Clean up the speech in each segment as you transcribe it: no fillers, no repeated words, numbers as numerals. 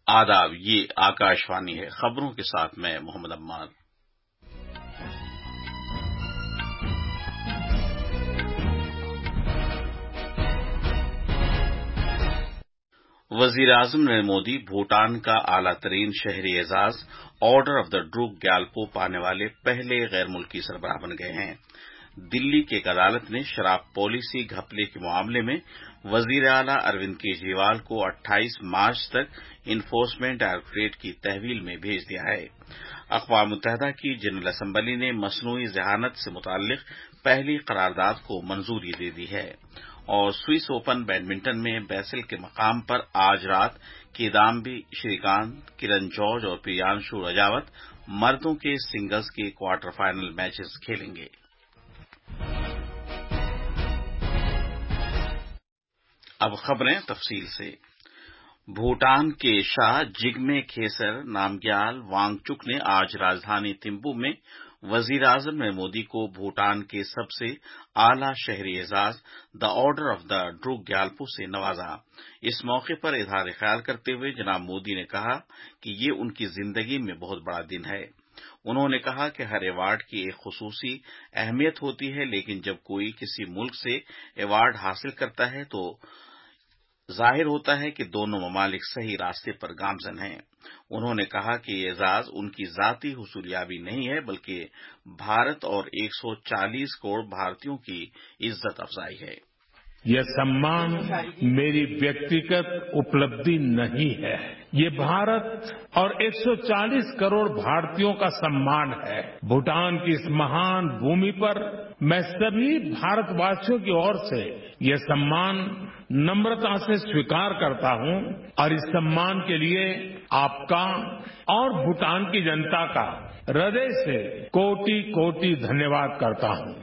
آداب، یہ آکاشوانی ہے۔ خبروں کے ساتھ میں محمد عمار۔ وزیر اعظم نریندر مودی بھوٹان کا اعلیٰ ترین شہری اعزاز آرڈر آف دا ڈروک گیلپو پانے والے پہلے غیر ملکی سربراہ بن گئے ہیں۔ دلی کی ایک عدالت نے شراب پالیسی گھپلے کے معاملے میں وزیر اعلیٰ اروند کیجریوال کو 28 مارچ تک انفورسمنٹ ڈائریکٹوریٹ کی تحویل میں بھیج دیا ہے۔ اقوام متحدہ کی جنرل اسمبلی نے مصنوعی ذہانت سے متعلق پہلی قرارداد کو منظوری دے دی ہے۔ اور سوئس اوپن بیڈمنٹن میں بیسل کے مقام پر آج رات کیدامبی شریکانت، کرن جارج اور پریانشو رجاوت مردوں کے سنگلز کے کوارٹر فائنل میچز کھیلیں گے۔ اب خبریں تفصیل سے۔ بھوٹان کے شاہ جگمے کھیسر نامگیال وانگچک نے آج راجدھانی تھمپو میں وزیر اعظم نریندر مودی کو بھوٹان کے سب سے اعلیٰ شہری اعزاز دا آرڈر آف دا ڈروک گیلپو سے نوازا۔ اس موقع پر اظہار خیال کرتے ہوئے جناب مودی نے کہا کہ یہ ان کی زندگی میں بہت بڑا دن ہے۔ انہوں نے کہا کہ ہر ایوارڈ کی ایک خصوصی اہمیت ہوتی ہے، لیکن جب کوئی کسی ملک سے ایوارڈ حاصل کرتا ہے تو ظاہر ہوتا ہے کہ دونوں ممالک صحیح راستے پر گامزن ہیں۔ انہوں نے کہا کہ یہ اعزاز ان کی ذاتی حصولیابی نہیں ہے بلکہ بھارت اور 140 کروڑ بھارتیوں کی عزت افزائی ہے۔ یہ सम्मान मेरी व्यक्तिगत उपलब्धि नहीं है, ये भारत और 140 करोड़ भारतीयों का सम्मान है। भूटान की इस महान भूमि पर मैं सभी भारतवासियों की ओर से ये सम्मान नम्रता से स्वीकार करता हूं और इस सम्मान के लिए आपका और भूटान की जनता का हृदय से कोटि कोटि धन्यवाद करता हूं।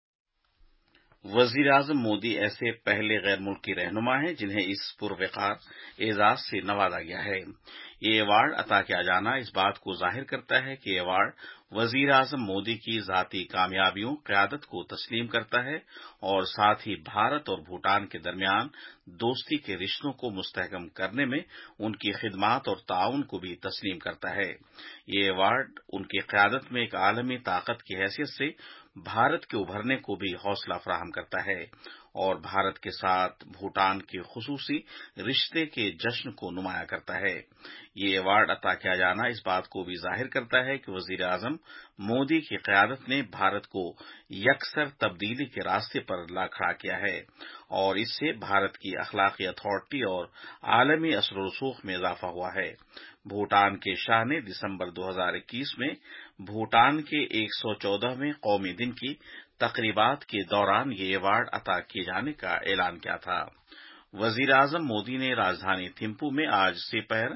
وزیر اعظم مودی ایسے پہلے غیر ملکی رہنما ہیں جنہیں اس پروقار اعزاز سے نوازا گیا ہے۔ یہ ایوارڈ عطا کیا جانا اس بات کو ظاہر کرتا ہے کہ یہ ایوارڈ وزیر اعظم مودی کی ذاتی کامیابیوں، قیادت کو تسلیم کرتا ہے اور ساتھ ہی بھارت اور بھوٹان کے درمیان دوستی کے رشتوں کو مستحکم کرنے میں ان کی خدمات اور تعاون کو بھی تسلیم کرتا ہے۔ یہ ایوارڈ ان کی قیادت میں ایک عالمی طاقت کی حیثیت سے بھارت کے ابھرنے کو بھی حوصلہ فراہم کرتا ہے اور بھارت کے ساتھ بھوٹان کے خصوصی رشتے کے جشن کو نمایاں کرتا ہے۔ یہ ایوارڈ عطا کیا جانا اس بات کو بھی ظاہر کرتا ہے کہ وزیر اعظم مودی کی قیادت نے بھارت کو یکسر تبدیلی کے راستے پر لا کھڑا کیا ہے اور اس سے بھارت کی اخلاقی اتھارٹی اور عالمی اثر و رسوخ میں اضافہ ہوا ہے۔ بھوٹان کے شاہ نے دسمبر 2021 میں بھوٹان کے 114ویں قومی دن کی تقریبات کے دوران یہ ایوارڈ عطا کیے جانے کا اعلان کیا تھا۔ وزیر اعظم مودی نے راجدھانی تھمپو میں آج دوپہر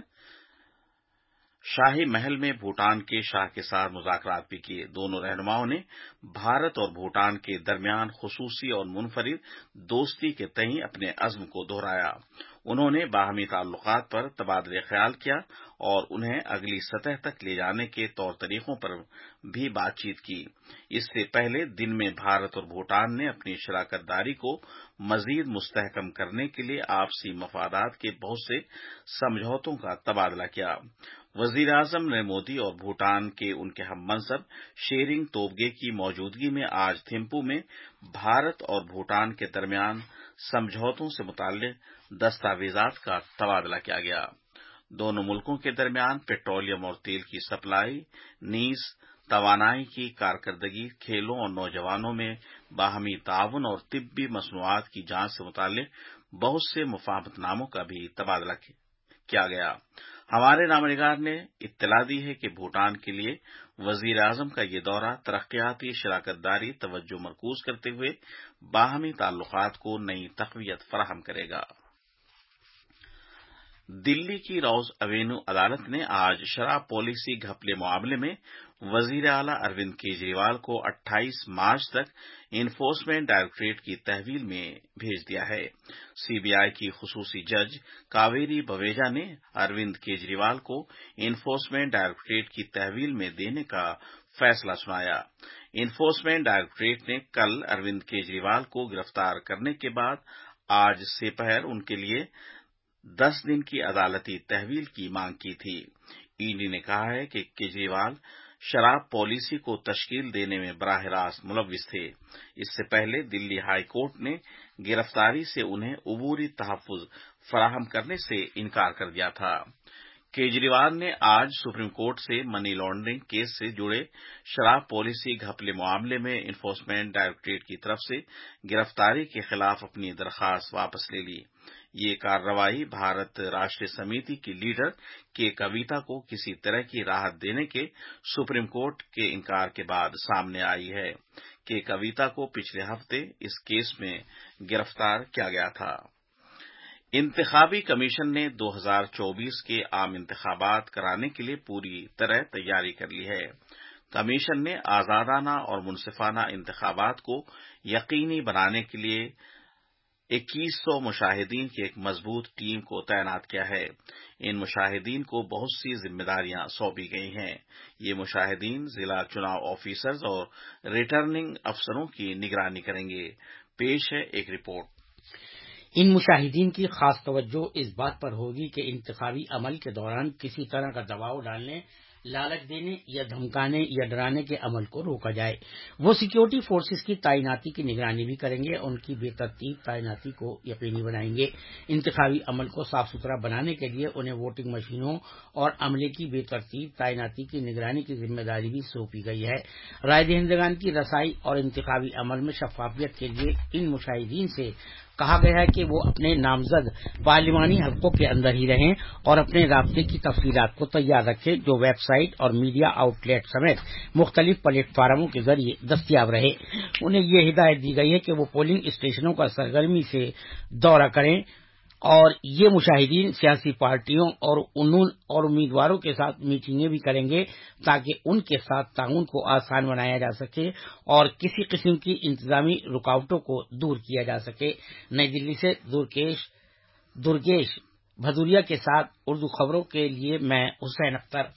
شاہی محل میں بھوٹان کے شاہ کے ساتھ مذاکرات بھی کیے۔ دونوں رہنماؤں نے بھارت اور بھوٹان کے درمیان خصوصی اور منفرد دوستی کے تئیں اپنے عزم کو دہرایا۔ انہوں نے باہمی تعلقات پر تبادلہ خیال کیا اور انہیں اگلی سطح تک لے جانے کے طور طریقوں پر بھی بات چیت کی۔ اس سے پہلے دن میں بھارت اور بھوٹان نے اپنی شراکت داری کو مزید مستحکم کرنے کے لیے آپسی مفادات کے بہت سے سمجھوتوں کا تبادلہ کیا۔ وزیر اعظم نریندر مودی اور بھوٹان کے ان کے ہم منصب شیرنگ توبگے کی موجودگی میں آج تھمپو میں بھارت اور بھوٹان کے درمیان سمجھوتوں سے متعلق دستاویزات کا تبادلہ کیا گیا۔ دونوں ملکوں کے درمیان پیٹرولیم اور تیل کی سپلائی، نیز توانائی کی کارکردگی، کھیلوں اور نوجوانوں میں باہمی تعاون اور طبی مصنوعات کی جانچ سے متعلق بہت سے مفاہمت ناموں کا بھی تبادلہ کیا گیا۔ ہمارے نامہ نگار نے اطلاع دی ہے کہ بھوٹان کے لیے وزیر اعظم کا یہ دورہ ترقیاتی شراکت داری توجہ مرکوز کرتے ہوئے باہمی تعلقات کو نئی تقویت فراہم کرے گا۔ دلی کی روز ایونیو عدالت نے آج شراب پالیسی گھپلے معاملے میں وزیر اعلیٰ اروند کیجریوال کو 28 مارچ تک انفورسمنٹ ڈائریکٹوریٹ کی تحویل میں بھیج دیا ہے۔ سی بی آئی کی خصوصی جج کاویری بویجا نے اروند کیجریوال کو انفورسمنٹ ڈائریکٹوریٹ کی تحویل میں دینے کا فیصلہ سنایا۔ انفورسمنٹ ڈائریکٹوریٹ نے کل اروند کیجریوال کو گرفتار کرنے کے بعد آج دوپہر ان کے لیے 10 दिन की अदालती तहवील की मांग की थी। ईडी ने कहा है कि केजरीवाल शराब पॉलिसी को तश्कील देने में बराह रास्त मुलव्विस थे। इससे पहले दिल्ली हाई कोर्ट ने गिरफ्तारी से उन्हें उबूरी तहफ्फुज फराहम करने से इनकार कर दिया था। केजरीवाल ने आज सुप्रीम कोर्ट से मनी लॉन्ड्रिंग केस से जुड़े शराब पॉलिसी घपले मामले में इन्फोर्समेंट डायरेक्टरेट की तरफ से गिरफ्तारी के खिलाफ अपनी दरखास्त वापस ले ली। ये कार्रवाई भारत राष्ट्रीय समिति की लीडर के कविता को किसी तरह की राहत देने के सुप्रीम कोर्ट के इनकार के बाद सामने आई है। के कविता को पिछले हफ्ते इस केस में गिरफ्तार किया गया था। इंतखाबी कमीशन ने 2024 के आम इंतखाबात कराने के लिए पूरी तरह तैयारी कर ली है। कमीशन ने आजादाना और मुनसिफाना इंतखाबात को यकीनी बनाने के लिए 2100 मुशाहिदीन की एक मजबूत टीम को तैनात किया है। इन मुशाहिदीन को बहुत सी जिम्मेदारियां सौंपी गई हैं। ये मुशाहिदीन जिला चुनाव ऑफिसर्स और रिटर्निंग अफसरों की निगरानी करेंगे। पेश है एक रिपोर्ट। इन मुशाहिदीन की खास तवज्जो इस बात पर होगी कि इंतखाबी अमल के दौरान किसी तरह का दबाव डालने, लालच देने या धमकाने या डराने के अमल को रोका जाए। वो सिक्योरिटी फोर्सेस की तैनाती की निगरानी भी करेंगे, उनकी बेतरतीब तैनाती को यकीनी बनाएंगे। इंतखाबी अमल को साफ सुथरा बनाने के लिए उन्हें वोटिंग मशीनों और अमले की बेतरतीब तैनाती की निगरानी की जिम्मेदारी भी सौंपी गई है। राय दहिंदगान की रसाई और इंतखाबी अमल में शफाफियत के लिए इन मुशाहिदीन से कहा गया है कि वो अपने नामजद पार्लिमानी हलकों के अंदर ही रहें और अपने राब्ते की तफसीलात को तैयार रखें, जो वेबसाइट और मीडिया आउटलेट समेत मुख्तलिफ प्लेटफार्मों के जरिए दस्तियाब रहे। उन्हें ये हिदायत दी गई है कि वो पोलिंग स्टेशनों का सरगर्मी से दौरा करें और ये मुशाहिदीन सियासी पार्टियों और उम्मीदवारों के साथ मीटिंगें भी करेंगे ताकि उनके साथ ताउन को आसान बनाया जा सके और किसी किस्म की इंतजामी रुकावटों को दूर किया जा सके। नई दिल्ली से दुर्गेश भदौरिया के साथ उर्दू खबरों के लिए मैं हुसैन अख्तर।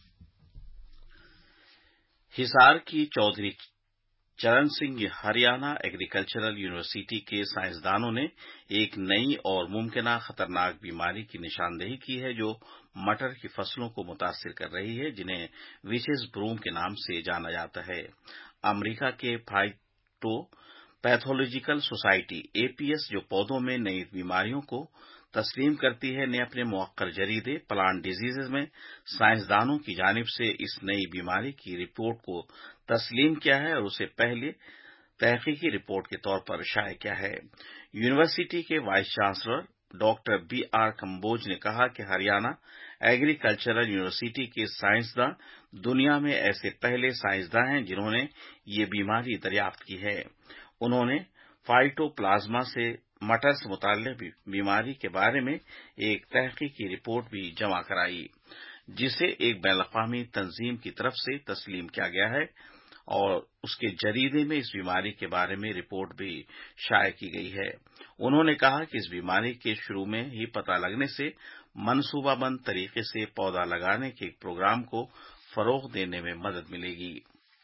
हिसार की चौधरी चरण सिंह हरियाणा एग्रीकल्चरल यूनिवर्सिटी के साइंसदानों ने एक नई और मुमकिना खतरनाक बीमारी की निशानदेही की है जो मटर की फसलों को मुतासिर कर रही है, जिन्हें विचेस ब्रूम के नाम से जाना जाता है। अमेरिका के फाइटो पैथोलॉजिकल सोसाइटी एपीएस, जो पौधों में नई बीमारियों को तस्लीम करती है, ने अपने मुअक्कर जरीदे प्लांट डिजीजेज में साइंसदानों की जानिब से इस नई बीमारी की रिपोर्ट को तस्लीम किया है और उसे पहले तहकीकी रिपोर्ट के तौर पर शाया किया है। यूनिवर्सिटी के vice chancellor doctor BR Kamboj ने कहा कि हरियाणा एग्रीकल्चरल यूनिवर्सिटी के साइंसदां दुनिया में ऐसे पहले साइंसदां हैं जिन्होंने ये बीमारी दरियाफ्त की है। उन्होंने फाइटोप्लाज्मा से मटर से मुताल्लिक बीमारी के बारे में एक तहकीकी रिपोर्ट भी जमा कराई, जिसे एक बैनुल-अक़वामी तंजीम की तरफ से तस्लीम किया गया है और उसके जरीदे में इस बीमारी के बारे में रिपोर्ट भी शाया की गई है। उन्होंने कहा कि इस बीमारी के शुरू में ही पता लगने से मनसूबाबंद तरीके से पौधा लगाने के एक प्रोग्राम को फरोग देने में मदद मिलेगी।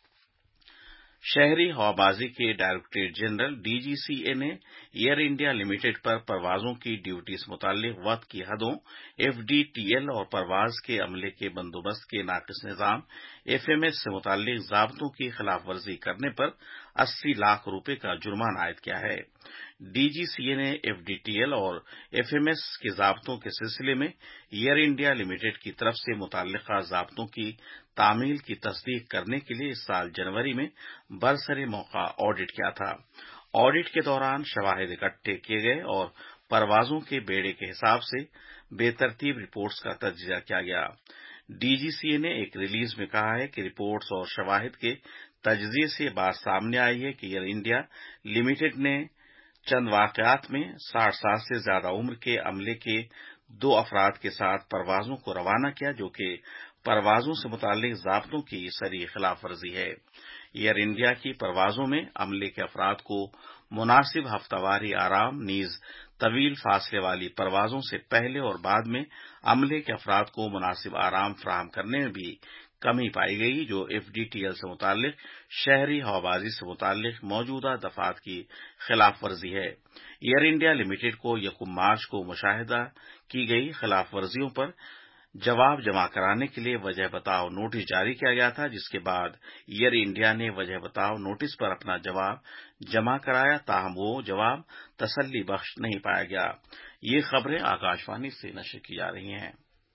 शहरी हवाबाजी के डायरेक्टरेट जनरल डीजीसीए ने एयर इंडिया लिमिटेड पर परवाजों की ड्यूटी से मुताल्लिक वक्त की हदों, एफडीटीएल और परवाज के अमले के बंदोबस्त के नाकिस निजाम एफएमएस से मुताल्लिक ज़ाब्तों की खिलाफवर्जी करने पर 80 लाख रुपए का जुर्माना आयद किया है। डीजीसीए ने एफडीटीएल और एफएमएस के ज़ाब्तों के सिलसिले में एयर इंडिया लिमिटेड की तरफ से मुतल्लिका ज़ाब्तों की तामील की तस्दीक करने के लिए इस साल जनवरी में बरसरे मौका ऑडिट किया था। ऑडिट के दौरान शवाहिद इकट्ठे किए गए और परवाजों के बेड़े के हिसाब से बेतरतीब रिपोर्ट्स का तज्जिया किया गया। डीजीसीए ने एक रिलीज में कहा है कि रिपोर्ट्स और शवाहिद के तज्जिए से बात सामने आई है कि एयर इंडिया लिमिटेड ने चंद वाकयात में 60 साल से ज्यादा उम्र के अमले के 2 अफराद के साथ परवाजों को रवाना किया, जो कि परवाजों से मुताल्लिक ज़ाब्तों की सरी खिलाफवर्जी है। एयर इंडिया की परवाजों में अमले के अफराद को मुनासिब हफ्तावारी आराम, नीज तवील फासले वाली परवाजों से पहले और बाद में अमले के अफराद को मुनासिब आराम फराहम करने में भी کمی پائی گئی جو FDTL سے متعلق شہری ہوابازی سے متعلق موجودہ دفعات کی خلاف ورزی ہے۔ ایئر انڈیا لمیٹڈ کو 1 مارچ کو مشاہدہ کی گئی خلاف ورزیوں پر جواب جمع کرانے کے لیے وجہ بتاؤ نوٹس جاری کیا گیا تھا، جس کے بعد ایئر انڈیا نے وجہ بتاؤ نوٹس پر اپنا جواب جمع کرایا، تاہم وہ جواب تسلی بخش نہیں پایا گیا۔ یہ خبریں آکاشوانی سے نشر کی جا رہی ہیں۔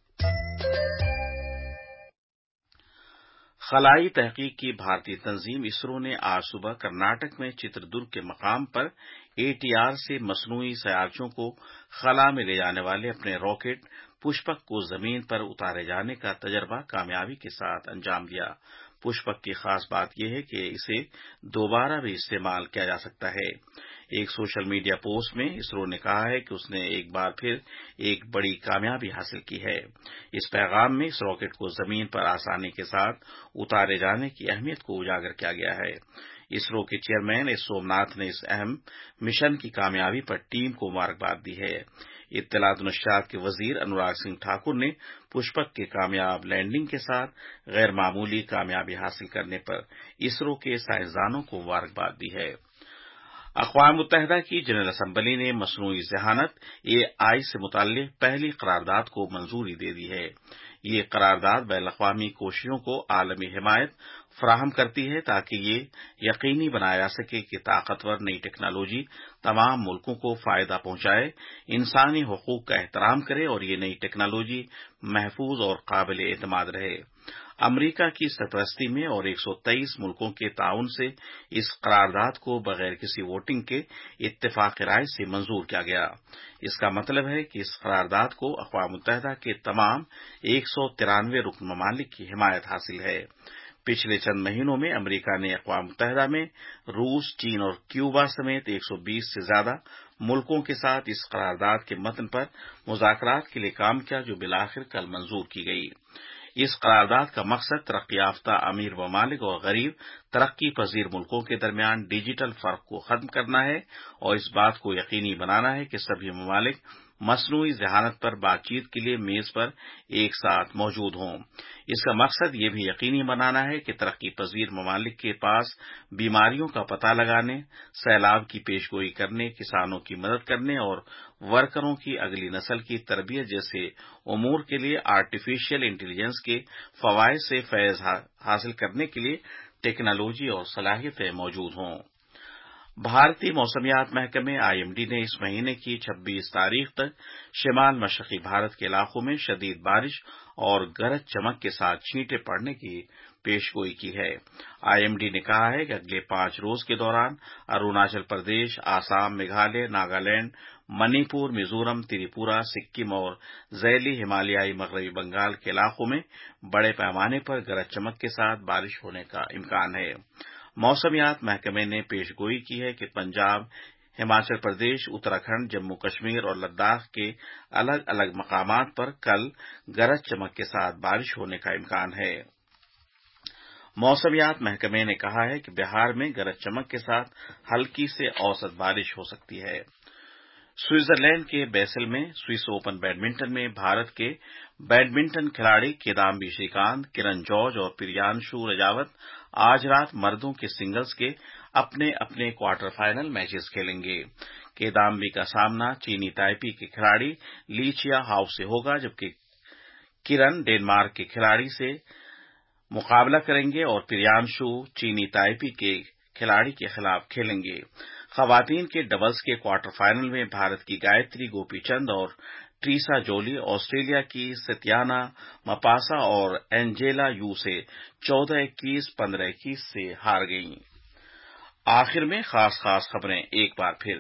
خلائی تحقیق کی بھارتی تنظیم اسرو نے آج صبح کرناٹک میں چتردرگ کے مقام پر ATR سے مصنوعی سیارچوں کو خلا میں لے جانے والے اپنے راکٹ پشپک کو زمین پر اتارے جانے کا تجربہ کامیابی کے ساتھ انجام دیا۔ پشپک کی خاص بات یہ ہے کہ اسے دوبارہ بھی استعمال کیا جا سکتا ہے۔ ایک سوشل میڈیا پوسٹ میں اسرو نے کہا ہے کہ اس نے ایک بار پھر ایک بڑی کامیابی حاصل کی ہے۔ اس پیغام میں اس راکٹ کو زمین پر آسانی کے ساتھ اتارے جانے کی اہمیت کو اجاگر کیا گیا ہے۔ اسرو کے چیئرمین سوم ناتھ نے اس اہم مشن کی کامیابی پر ٹیم کو مبارکباد دی ہے۔ اطلاعات و نشریات کے وزیر انوراگ سنگھ ٹھاکر نے پشپک کے کامیاب لینڈنگ کے ساتھ غیر معمولی کامیابی حاصل کرنے پر اسرو کے سائنسدانوں کو مبارکباد دی ہے۔ اقوام متحدہ کی جنرل اسمبلی نے مصنوعی ذہانت AI سے متعلق پہلی قرارداد کو منظوری دے دی ہے۔ یہ قرارداد بین الاقوامی کوششوں کو عالمی حمایت فراہم کرتی ہے تاکہ یہ یقینی بنایا جا سکے کہ طاقتور نئی ٹیکنالوجی تمام ملکوں کو فائدہ پہنچائے، انسانی حقوق کا احترام کرے اور یہ نئی ٹیکنالوجی محفوظ اور قابل اعتماد رہے۔ امریکہ کی سرپرستی میں اور 123 ملکوں کے تعاون سے اس قرارداد کو بغیر کسی ووٹنگ کے اتفاق رائے سے منظور کیا گیا۔ اس کا مطلب ہے کہ اس قرارداد کو اقوام متحدہ کے تمام 193 رکن ممالک کی حمایت حاصل ہے۔ پچھلے چند مہینوں میں امریکہ نے اقوام متحدہ میں روس، چین اور کیوبا سمیت 120 سے زیادہ ملکوں کے ساتھ اس قرارداد کے متن پر مذاکرات کے لیے کام کیا، جو بالآخر کل منظور کی گئی۔ اس قرارداد کا مقصد ترقی یافتہ امیر ممالک اور غریب ترقی پذیر ملکوں کے درمیان ڈیجیٹل فرق کو ختم کرنا ہے اور اس بات کو یقینی بنانا ہے کہ سبھی ممالک مصنوعی ذہانت پر بات چیت کے لیے میز پر ایک ساتھ موجود ہوں۔ اس کا مقصد یہ بھی یقینی بنانا ہے کہ ترقی پذیر ممالک کے پاس بیماریوں کا پتہ لگانے، سیلاب کی پیشگوئی کرنے، کسانوں کی مدد کرنے اور ورکروں کی اگلی نسل کی تربیت جیسے امور کے لیے آرٹیفیشل انٹیلیجنس کے فوائد سے فیض حاصل کرنے کے لیے ٹیکنالوجی اور صلاحیتیں موجود ہوں۔ بھارتی موسمیات محکمے IMD نے اس مہینے کی 26 تاریخ تک شمال مشرقی بھارت کے علاقوں میں شدید بارش اور گرج چمک کے ساتھ چھینٹیں پڑنے کی پیشگوئی کی ہے۔ IMD نے کہا ہے کہ اگلے 5 روز کے دوران اروناچل پردیش، آسام، میگھالیہ، ناگالینڈ، منی پور، میزورم، تریپورہ، سکم اور ذیلی ہمالیائی مغربی بنگال کے علاقوں میں بڑے پیمانے پر گرج چمک کے ساتھ بارش ہونے کا امکان ہے۔ موسمیات محکمے نے پیشگوئی کی ہے کہ پنجاب، ہماچل پردیش، اتراکھنڈ، جموں کشمیر اور لداخ کے الگ الگ مقامات پر کل گرج چمک کے ساتھ بارش ہونے کا امکان ہے۔ موسمیات محکمے نے کہا ہے کہ بہار میں گرج چمک کے ساتھ ہلکی سے اوسط بارش ہو سکتی ہے۔ سوئٹزرلینڈ کے بیسل میں سوئس اوپن بیڈمنٹن میں بھارت کے بیڈمنٹن کھلاڑی کدامبی شری کانت، کرن جارج اور پریانشو رجاوت آج رات مردوں کے سنگلز کے اپنے اپنے کوارٹر فائنل میچز کھیلیں گے۔ کدامبی کا سامنا چینی تائپی کے کھلاڑی لی چیا ہاؤ سے ہوگا، جبکہ کرن ڈنمارک کے کھلاڑی سے مقابلہ کریں گے اور پریانشو چینی تائپی کے کھلاڑی کے خلاف کھیلیں گے۔ خواتین کے ڈبلز کے کوارٹر فائنل میں بھارت کی گایتری گوپی چند اور ٹریسا جولی آسٹریلیا کی ستیانا مپاسا اور اینجیلا یو سے 14-21، 15-21 سے ہار گئیں۔ آخر میں خاص خبریں ایک بار پھر۔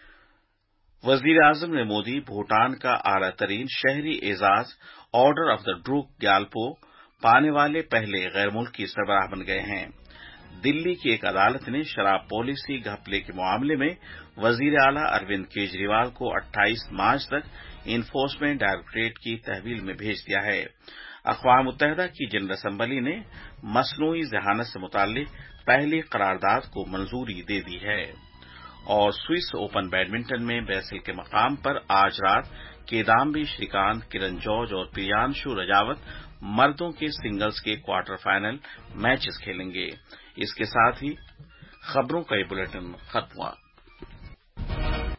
وزیر اعظم نے مودی بھوٹان کا اعلیٰ ترین شہری اعزاز آرڈر آف دا ڈروک گیالپو پانے والے پہلے غیر ملکی سربراہ بن گئے ہیں۔ دلی کی ایک عدالت نے شراب پالیسی گھپلے کے معاملے میں وزیر اعلیٰ اروند کیجریوال کو 28 مارچ تک انفورسمنٹ ڈائریکٹوریٹ کی تحویل میں بھیج دیا ہے۔ اقوام متحدہ کی جنرل اسمبلی نے مصنوعی ذہانت سے متعلق پہلی قرارداد کو منظوری دے دی ہے۔ اور स्विस ओपन बैडमिंटन में बेसिल के मकाम पर आज रात किदाम्बी श्रीकांत, किरण जॉर्ज और प्रियांशु रजावत मर्दों के सिंगल्स के क्वार्टर फाइनल मैचेस खेलेंगे। इसके साथ ही खबरों का ये बुलेटिन खत्म हुआ।